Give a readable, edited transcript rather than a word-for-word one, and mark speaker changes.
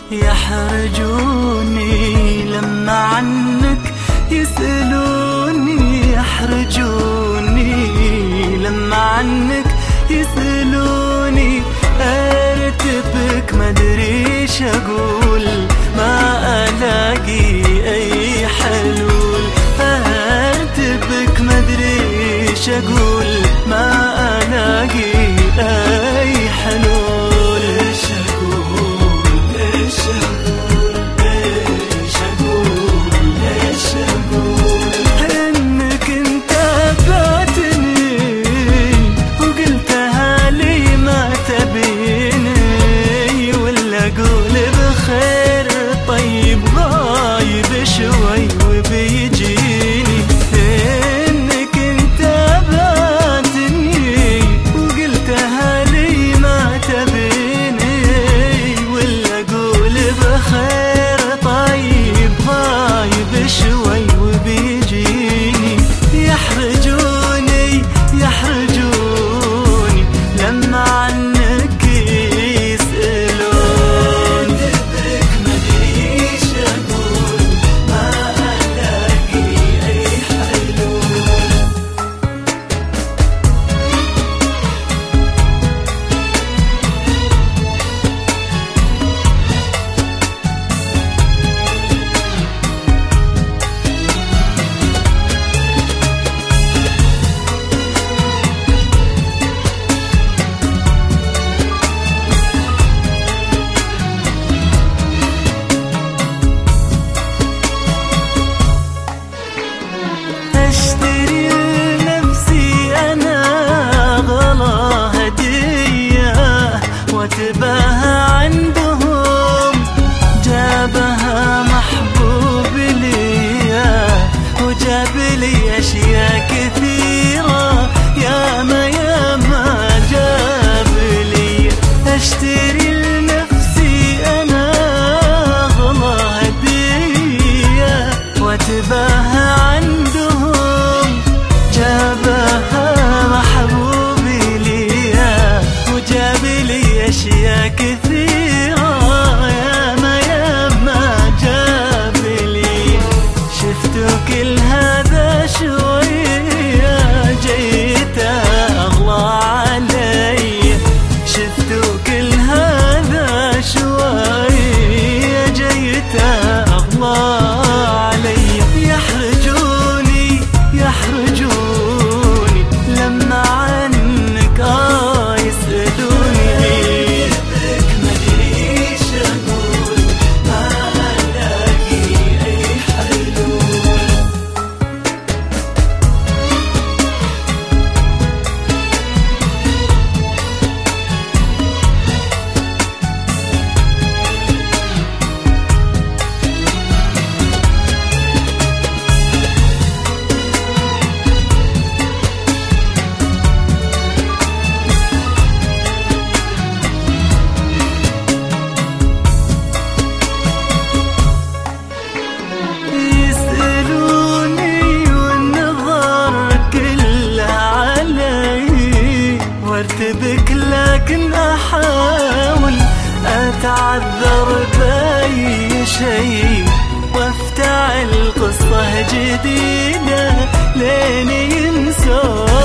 Speaker 1: يحرجوني لما عنك يسألوني، يحرجوني لما عنك يسألوني. ارتبك مدري شقول، ما الاقي اي حلول. ارتبك مدري شقول، ما الاقي اي حلول. شوي وبيجيني انك انت باتني، وقلتها لي ما تبيني، ولا اقول بخير طيب غايب شوي وبيجيني. يحرجوني يحرجوني لما عنك يسألون. دبك مدري شقول، ما ألاقي أي حلول. اشتري لنفسي انا غلا هدية، واتباهى عندهم جابها محبوب ليا، وجاب لي اشياء كثيرة ياما ياما جاب لي. اشتري لنفسي انا غلا هدية، واتباهى عندهم جابها محبوبي ليا، وجاب لي اشياء كثيرة ياما ياما جاب لي. شفتوا كل هذا شوية جيت اغلى علي، شفتوا كل هذا شوية جيت اغلى علي. يحرجوني يحرجوني لما عنك يسألوني. دبك مدري شقول، ما الاقي اي حلول. وارتبك لكن احاول اتعذر باي شيء، وافتعل قصة جديدة لين ينسون.